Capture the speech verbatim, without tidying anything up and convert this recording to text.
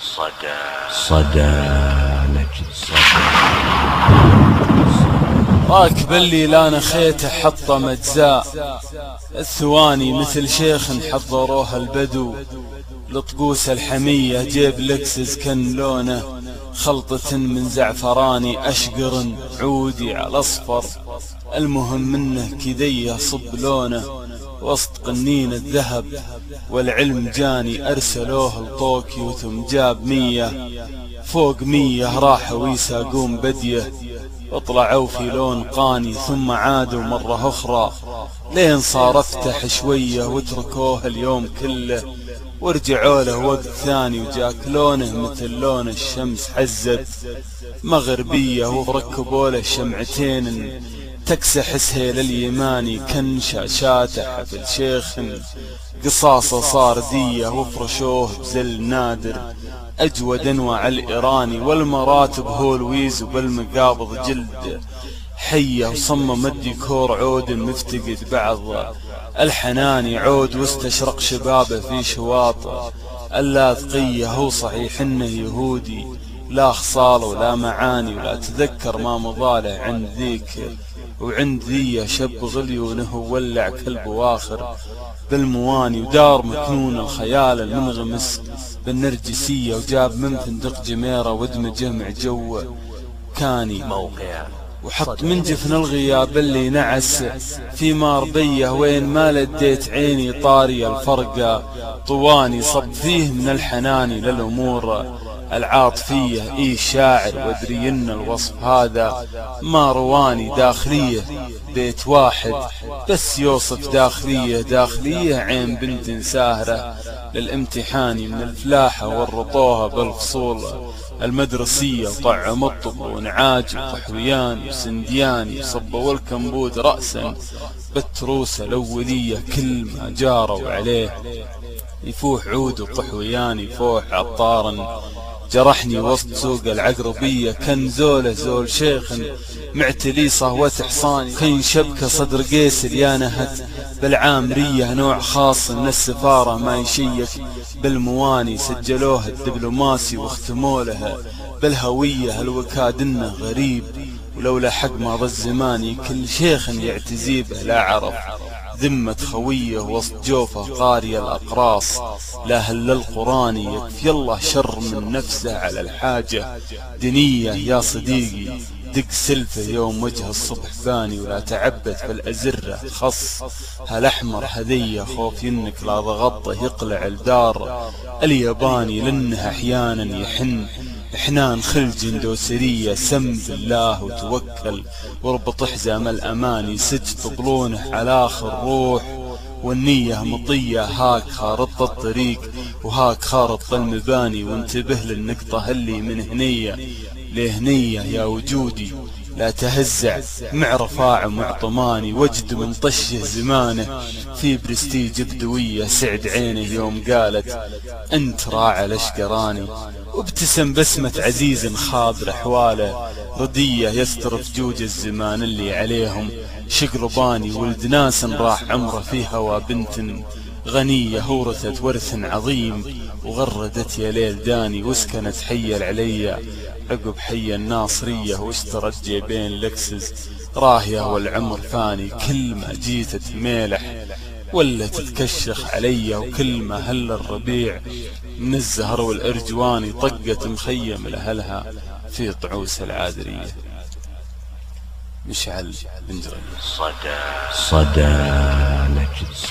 صدى صدى نجد صدى راكب اللي لا نخيته حطم اجزاء الثواني مثل شيخ حضروها البدو لطقوس الحمية جيب لكسس كن لونه خلطة من زعفراني أشقر عودي على أصفر المهم منه كذي صب لونه وسط قنين الذهب والعلم جاني أرسلوه لطوكيو ثم جاب مية فوق مية راحوا يساقون بديه وطلعوا في لون قاني ثم عادوا مرة أخرى لين صار افتح شوية وتركوه اليوم كله ورجعوا له وقت ثاني وجاك لونه مثل لون الشمس حزت مغربية وركبوا له شمعتين تكسح سهيل اليماني كن شاشاته حفل شيخ قصاصة صار دية وفرشوه بزل نادر أجود أنواع الإيراني والمراتب هو لويز وبالمقابض جلد حية وصمم الديكور عود مفتقد بعض الحناني عود واستشرق شبابه في شواطئ اللاذقية هو صحيح انه يهودي لا خصال ولا معاني ولا تذكر ما مضاله عند ذيك وعند ذي شب غليونه ولع كلب واخر بالمواني ودار مكنون الخيال المنغمس بالنرجسية وجاب من فندق جميرة ودمجه مع جو كاني موقع وحط من جفن الغياب اللي نعس في ماربيه وين ما لديت عيني طاري الفرقة طواني صب فيه من الحنان للأمور العاطفية اي شاعر وادري ان الوصف هذا ما رواني داخلية بيت واحد بس يوصف داخلية داخلية عين بنت ساهرة للامتحان من الفلاحة والرطوها بالفصول المدرسية وطعم الطب ونعاج وقحويان وسنديان وصبوا الكمبود رأسا بالتروسة الأولية كل ما جاروا عليه يفوح عود وقحويان يفوح عطارا جرحني وسط سوق العقربية كان زوله زول شيخ معتلي صهوة حصاني كان شبكة صدر قيس اليانهت بالعامرية نوع خاص من السفارة ما يشيك بالمواني سجلوه الدبلوماسي واختموا له بالهوية الوكاد انه غريب ولولا حق ماضى الزماني كل شيخ يعتزي به لا عرف ذمة خويه وسط جوفه قاري الأقراص لا هل القراني يكفي الله شر من نفسه على الحاجة دنية يا صديقي دق سلفه يوم وجه الصبح فاني ولا تعبت بالأزرة خص هالأحمر هذية خوف ينك لا ضغطه يقلع الدار الياباني لأنه أحيانا يحن إحنان خلج اندوسرية سم بالله وتوكل واربط حزام الأماني سج طبلونه على آخر روح والنية مطية هاك خارط الطريق وهاك خارط المباني وانتبه للنقطة اللي من هنية لهنية يا وجودي لا تهزع مع رفاع معطماني وجد من طشه زمانه في برستيج بدوية سعد عينه يوم قالت انت راعى الاشقراني وابتسم بسمة عزيز خاضر احواله ردية يسترف جوج الزمان اللي عليهم شقرباني ولد ناس راح عمره في هوا بنت غنية هورثت ورث عظيم وغردت يا ليل داني واسكنت حي العليا عقب حي الناصرية واشترت جيبين لكسس راهية والعمر فاني كل ما جيت تميلح ولا تتكشخ علي وكل ما هل الربيع من الزهر والارجواني طقت مخيم لأهلها في طعوس العادرية. مشعل بن جريج. صدى صدى نجد